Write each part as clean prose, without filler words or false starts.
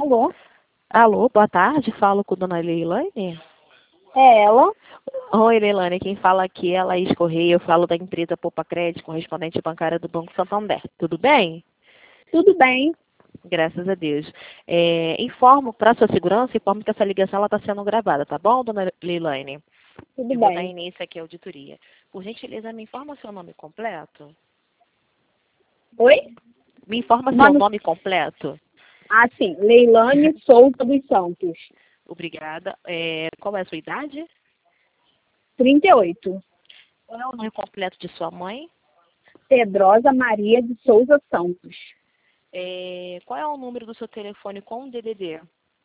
Alô? Alô, boa tarde, falo com Dona Leilane. É ela? Oi, Leilane, quem fala aqui é a Laís Correia, eu falo da empresa Poupa Crédito, correspondente bancária do Banco Santander. Tudo bem? Tudo bem? Graças a Deus. Informo, para sua segurança, informo que essa ligação está sendo gravada, tá bom, Dona Leilane? Tudo Eu vou dar bem. início aqui à auditoria. Por gentileza, me informa seu nome completo? Oi? Me informa seu Nome... nome completo? Ah, sim. Leilane Souza dos Santos. Obrigada. Qual é a sua idade? 38. Qual é o nome completo de sua mãe? Pedrosa Maria de Souza Santos. Qual é o número do seu telefone com DDD?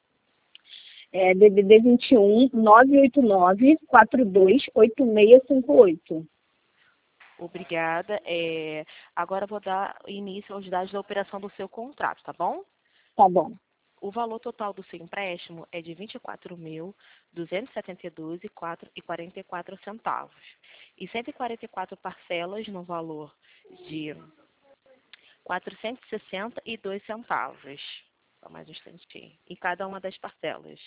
DDD 21 989 428658. Obrigada. Agora eu vou dar início aos dados da operação do seu contrato, tá bom? Tá bom. O valor total do seu empréstimo é de R$ 24.272,44 e 144 parcelas no valor de R$ 462. Só mais um instantinho. Em cada uma das parcelas.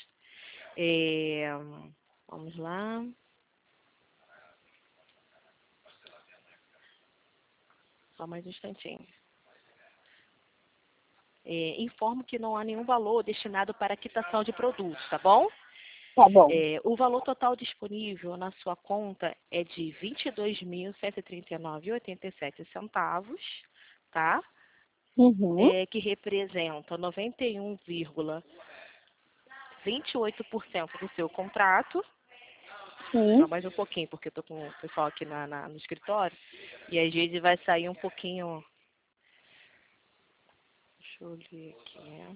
Vamos lá. Só mais um instantinho. Informo que não há nenhum valor destinado para quitação de produtos, tá bom? Tá bom. O valor total disponível na sua conta é de R$ 22.139,87, tá? Uhum. Que representa 91,28% do seu contrato. Sim. Só mais um pouquinho, porque eu estou com o pessoal aqui no escritório e às vezes vai sair um pouquinho. Deixa eu ler aqui.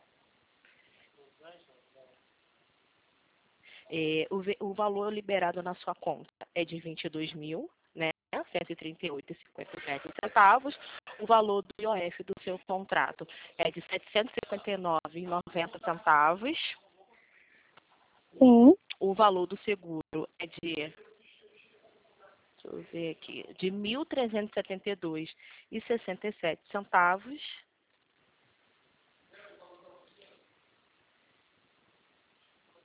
O valor liberado na sua conta é de 22.000, né? 138,57 centavos. O valor do IOF do seu contrato é de 759,90 centavos. Sim. O valor do seguro é de, deixa eu ver aqui, de 1.372,67 centavos.